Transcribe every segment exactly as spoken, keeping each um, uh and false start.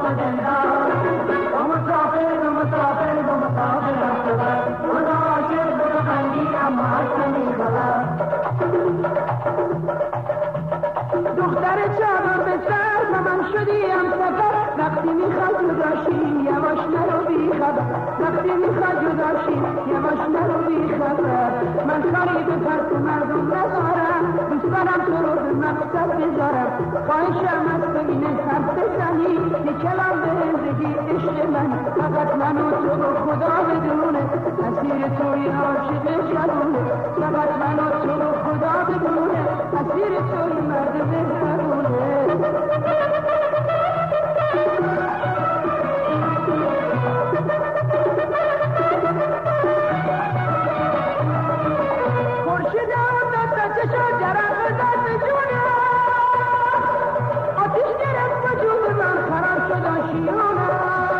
تو دلدار تو مسافر تو مسافر تو مسافر رفتبر خدا عاشق تو خندی اما از نمیخبر دختر چهار به سر و من شدیم سفر وقتی میخواد جداشی یواش نرو بی خبر وقتی میخواد جداشی یواش نرو بی خبر من کاری به فرق مردم ندارم دوست دارم تو رو به مقصد بذارم خواهشم از تو اینه حرف بزنی یه کلام به زندگی عشق من فقط من و تو و خدا بدونه اسیر توی عاشق جوونه فقط من و تو و خدا بدونه اسیر توی مرد مهربونه خورشید آن دست شجرم به دست جونه آتش گرفت وجود من خراب شد آشیونه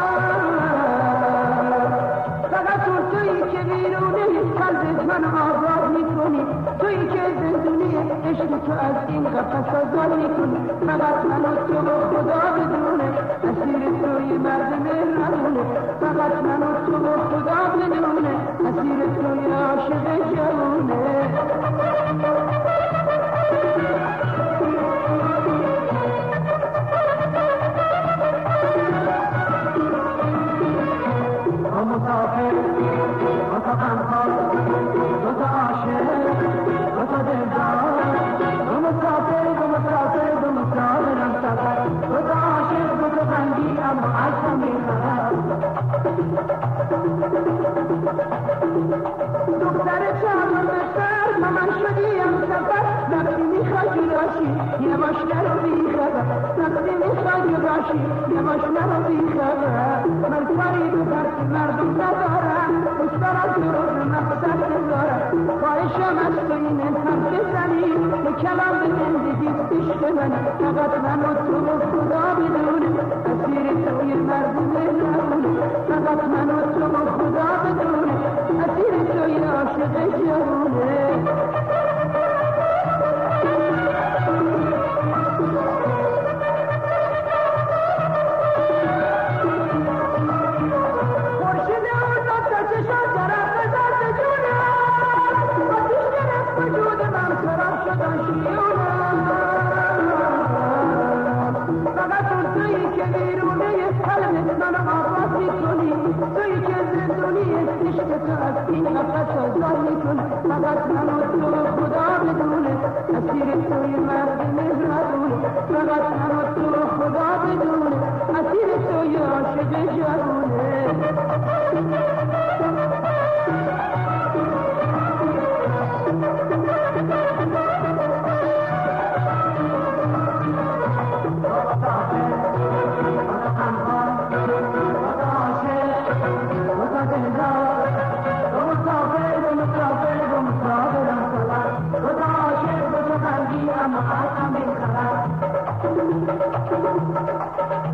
فقط تو تویی که بیرونه قلب من آزاد میکنی تویی که زندونی عشق تو از این قفس آزاد میکنی فقط من و تو و خدا بدونه اسیر توی مرد مهربونه فقط من و تو و خدا بدونه اسیر توی عاشق جوونه تو مسافر تو تو غمخوار تو تو عاشق تو تو دلدار تو مسافر تو مسافر تو مسافرم سفر تو تو عاشق تو تو خندی اما از نمیخبر دختر چهار به سر و من شدیم سفر وقتی میخواد جداشی یواش نرو بی خبر وقتی میخواد جداشی یواش نرو بی خبر من کاری به فرق مردم ندارم دوست دارم تو رو به مقصد بذارم خواهشم از تو اینه حرف بزنی یه کلام به زندگی عشق من فقط من و تو و خدا بدونه اسیر توی مرد مهربونه فقط من و تو و خدا بدونه اسیر توی عاشق جوونه فقط من و تو خدا بدونه اسیر توی مرد مهربونه فقط من و تو خدا بدونه اسیر توی عاشق جوونه I'm